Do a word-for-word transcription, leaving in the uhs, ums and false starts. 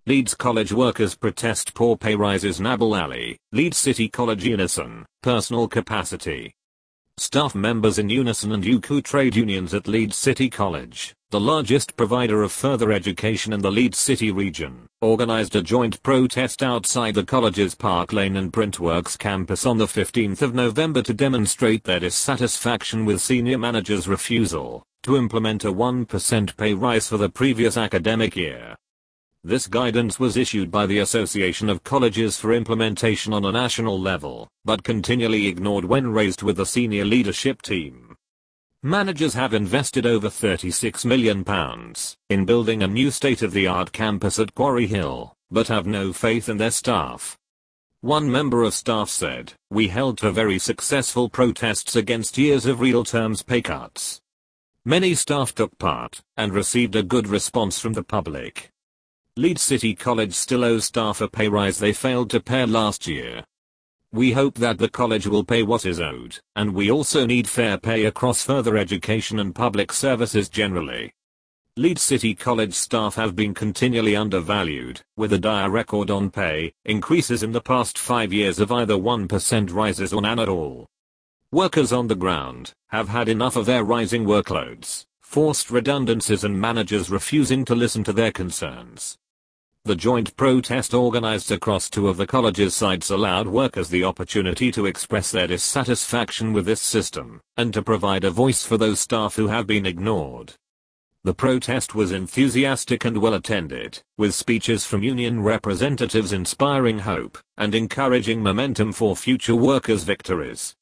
Leeds College workers protest poor pay rises. Nabil Ali, Leeds City College. Unison, personal capacity. Staff members in Unison and U C U trade unions at Leeds City College, the largest provider of further education in the Leeds City region, organised a joint protest outside the college's Park Lane and Printworks campus on the fifteenth of November to demonstrate their dissatisfaction with senior managers' refusal to implement a one percent pay rise for the previous academic year. This guidance was issued by the Association of Colleges for implementation on a national level, but continually ignored when raised with the senior leadership team. Managers have invested over thirty-six million pounds in building a new state-of-the-art campus at Quarry Hill, but have no faith in their staff. One member of staff said, "We held to very successful protests against years of real terms pay cuts. Many staff took part and received a good response from the public. Leeds City College still owes staff a pay rise they failed to pay last year. We hope that the college will pay what is owed, and we also need fair pay across further education and public services generally." Leeds City College staff have been continually undervalued, with a dire record on pay increases in the past five years of either one percent rises or none at all. Workers on the ground have had enough of their rising workloads, forced redundancies and managers refusing to listen to their concerns. The joint protest organized across two of the college's sites allowed workers the opportunity to express their dissatisfaction with this system, and to provide a voice for those staff who have been ignored. The protest was enthusiastic and well attended, with speeches from union representatives inspiring hope and encouraging momentum for future workers' victories.